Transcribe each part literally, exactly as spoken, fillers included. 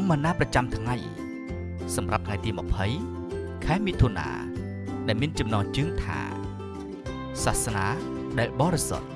mà naประจำថ្ងៃសម្រាប់ថ្ងៃទីยี่สิบខែមិថុនាដែលមានចំណងជើងថាសាសនាដែលបរិសុទ្ធ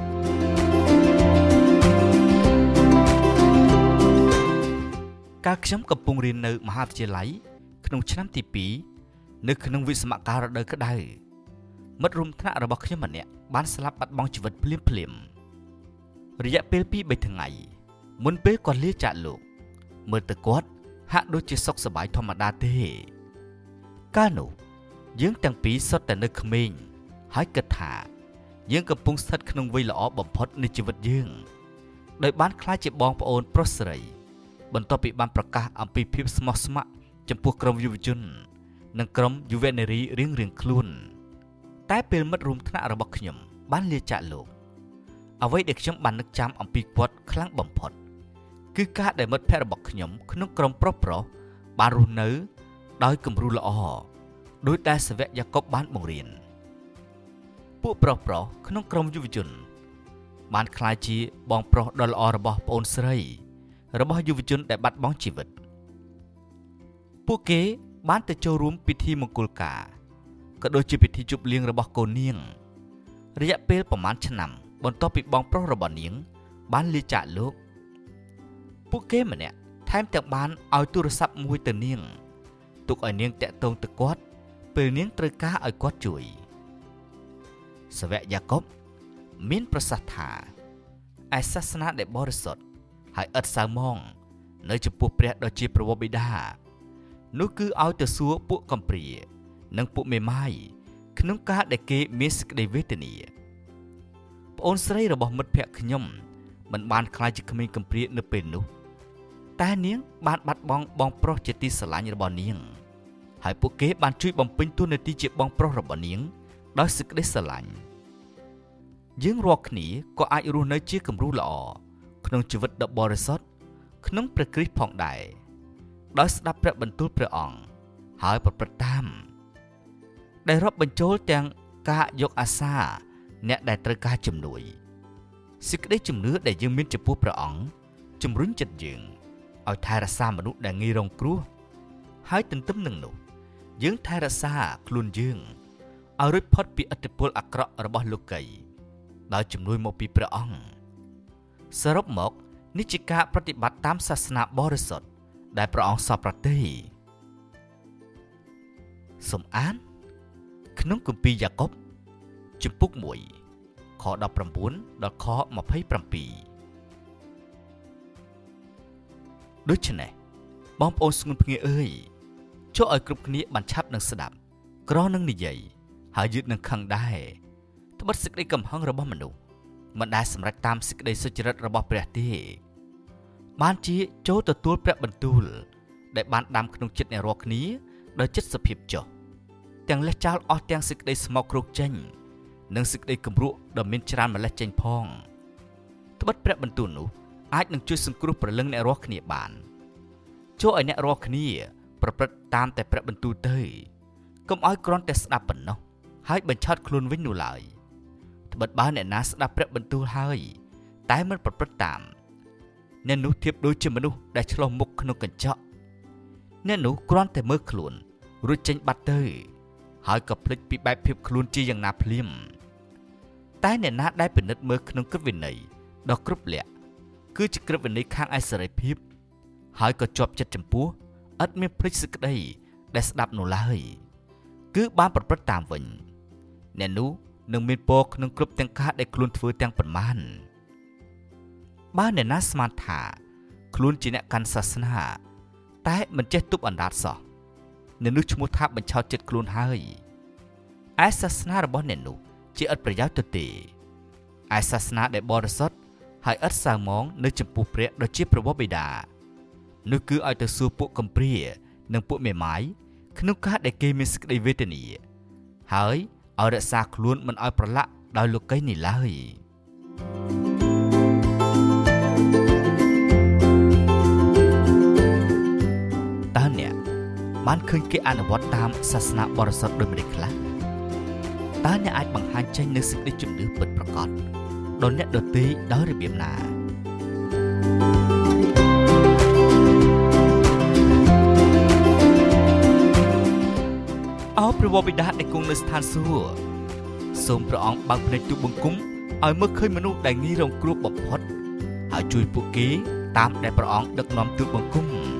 កាលខ្ញុំកំពុងរៀននៅមហាវិទ្យាល័យក្នុងឆ្នាំទីពីរនៅក្នុងវិស្វកររដូវក្តៅមិត្តរួមថ្នាក់របស់ខ្ញុំម្នាក់បានស្លាប់បាត់បង់ជីវិតភ្លាមភ្លាមរយៈពេលពីរបីថ្ងៃមុនពេលគាត់លាចាកលោកមើលទៅគាត់ហាក់ដូចជាសុខសប្បាយធម្មតាទេកាលនោះយើងទាំងពីរសុទ្ធតែនៅក្មេងហើយគិតថាយើងកំពុងស្ថិតក្នុងវ័យល្អបំផុតនៃជីវិតយើងដោយបានក្លាយជាបងប្អូនប្រុសស្រីបន្ទាប់ពីបានប្រកាសអំពីភាពស្មោះស្ម័គ្រចំពោះក្រុមយុវជននិងក្រុមយុវនារីរៀងរៀងខ្លួនតែពេលមិត្តរួមថ្នាក់របស់ខ្ញុំបានលាចាកលោកអ្វីដែលខ្ញុំបាននឹកចាំអំពីគាត់ខ្លាំងបំផុតគឺការដែលមិត្តភក្តិរបស់ខ្ញុំក្នុងក្រុមប្រុសប្រុសបានរស់នៅដោយគំរូល្អដោយដែលសាវកយ៉ាកុបបានបង្រៀនពួកប្រុសប្រុសក្នុងក្រុមយុវជនបានក្លាយជាបងប្រុសដ៏ល្អរបស់ប្អូនស្រីរបស់យុវជនដែលបាត់បង់ជីវិតពួកគេបានទៅចូលរួមពិធីមង្គលការក៏ដូចជាពិធីជប់លៀងរបស់កូននាងរយៈពេលប្រមាណឆ្នាំបន្ទាប់ពីបងប្រុសរបស់នាងបានលាចាកលោកពួកគេម្នាក់ថែមទាំងបានឲ្យទូរស័ព្ទមួយទៅនាងទុកឲ្យនាងតាក់ទងទៅគាត់ពេលនាងត្រូវការឲ្យគាត់ជួយសាវកយ៉ាកុបមានប្រសាសន៍ថាឯសាសនាដែលបរិសុទ្ធហើយឥតសៅមងនៅចំពោះព្រះដ៏ជាប្រវោបិតានោះគឺឲ្យទៅសួរពួកកំព្រានិងពួកមេម៉ាយក្នុងការដែលគេមានសេចក្តីវេទនាប្អូនស្រីរបស់មិត្តភក្តិខ្ញុំមិនបានខ្លាចជាក្មេងកំព្រានៅពេលនោះតែនាងបានបាត់បង់បងប្រុសជាទីស្រឡាញ់របស់នាងហើយពួកគេបានជួយបំពេញតួនាទីជាបងប្រុសរបស់នាងដោយសេចក្តីស្រឡាញ់យើងរាល់គ្នាក៏អាចរស់នៅជាគំរូល្អក្នុងជីវិតដ៏បរិសុទ្ធក្នុងព្រះគ្រីស្ទផងដែរដោយស្ដាប់ព្រះបន្ទូលព្រះអង្គហើយប្រព្រឹត្តតាមដែលរាប់បញ្ចូលទាំងការយកអាសាអ្នកដែលត្រូវការជំនួយសេចក្តីជំនឿដែលយើងមានចំពោះព្រះអង្គជំរុញចិត្តយើងឲ្យថែរក្សាមនុស្សដែលងាយរងគ្រោះហើយទន្ទឹមនឹងនោះយើងថែរក្សាខ្លួនយើងឲ្យរួចផុតពីឥទ្ធិពលអាក្រក់របស់លោកីដោយជំនួយមកពីព្រះអង្គសរុបមកនេះជាការប្រតិបត្តិតាមសាសនាបរិសុទ្ធដែលព្រះអង្គសពប្រតិសូមអានក្នុងគម្ពីរយ៉ាកុបជំពូកមួយខដប់ប្រាំបួនដល់ខម្ភៃប្រាំពីរដូច្នេះបងប្អូនស្ងួនភ្ងាអើយចូលឲ្យគ្រប់គ្នាបានឆាប់នឹងស្ដាប់ក្រនឹងនិយាយហើយយឺតនឹងខឹងដែរត្បិតសេចក្តីកំហឹងរបស់មនុស្សមិនដែលសម្រេចតាមសេចក្តីសុចរិតរបស់ព្រះទេបានជាចូលទទួលព្រះបន្ទូលដែលបានដាំក្នុងចិត្តអ្នករាល់គ្នាដោយចិត្តសភាពចុះទាំងលះចោលអស់ទាំងសេចក្តីស្មោកគ្រោកចេញនិងសេចក្តីគំរក់ដ៏មានច្រើនម្លេះចេញផងត្បិតព្រះបន្ទូលនោះអាចនឹងជួយសង្គ្រោះព្រលឹងអ្នករាល់គ្នាបានចូលឲ្យអ្នករាល់គ្នាប្រព្រឹត្តតាមតែព្រះបន្ទូលទៅកុំឲ្យគ្រាន់តែស្ដាប់ប៉ុណ្ណោះហើយបញ្ឆោតខ្លួនវិញនោះឡើយត្បិតបើអ្នកណាស្ដាប់ព្រះបន្ទូលហើយតែមិនប្រព្រឹត្តតាមអ្នកនោះធៀបដូចជាមនុស្សដែលឆ្លុះមុខក្នុងកញ្ចក់អ្នកនោះគ្រាន់តែមើលខ្លួនរួចចេញបាត់ទៅហើយក៏ភ្លេចពីបែបភាពខ្លួនជាយ៉ាងណាភ្លាមតែអ្នកណាដែលពិនិត្យមើលក្នុងក្រឹតវិន័យដ៏គ្រប់លក្ខគឺជាក្រឹតវិន័យខាងឯសេរីភាពហើយក៏ជាប់ចិត្តចំពោះឥតមានភ្លេចសេចក្តីដែលស្ដាប់នោះឡើយគឺបានប្រព្រឹត្តតាមវិញអ្នកនោះនឹងមានពរក្នុងគ្រប់ទាំងការដែលខ្លួនធ្វើទាំងប៉ុន្មានបើអ្នកណាស្មានថាខ្លួនជាអ្នកកាន់សាសនាតែមិនចេះទប់អណ្ដាតសោះអ្នកនោះឈ្មោះថាបញ្ឆោតចិត្តខ្លួនហើយឯសាសនារបស់អ្នកនោះជាឥតប្រយោជន៍ទៅទេឯសាសនាដែលបរិសុទ្ធហើយឥតសៅមងនៅចំពោះព្រះដ៏ជាប្រវោបិតានោះគឺឲ្យទៅសួរពួកកំព្រានិងពួកមេម៉ាយក្នុងការដែលគេមានសេចក្តីវេទនាហើយឲ្យរក្សាខ្លួនមិនឲ្យប្រឡាក់ដោយលោកីនេះឡើយតើអ្នកបានឃើញគេអនុវត្តតាមសាសនាបរិសុទ្ធដូចម្តេចខ្លះតើអ្នកអាចបង្ហាញចេញនូវសេចក្តីជំនឿពិតប្រាកដដល់អ្នកដទៃដោយរបៀបណាព្រះវរបិតាដែលគង់នៅស្ថានសួគ៌សូមព្រះអង្គបើកភ្នែកទូបង្គំឲ្យមើលឃើញមនុស្សដែលងាយរងគ្រោះបំផុតហើយជួយពួកគេតាមដែលព្រះអង្គដឹកនាំទូបង្គំ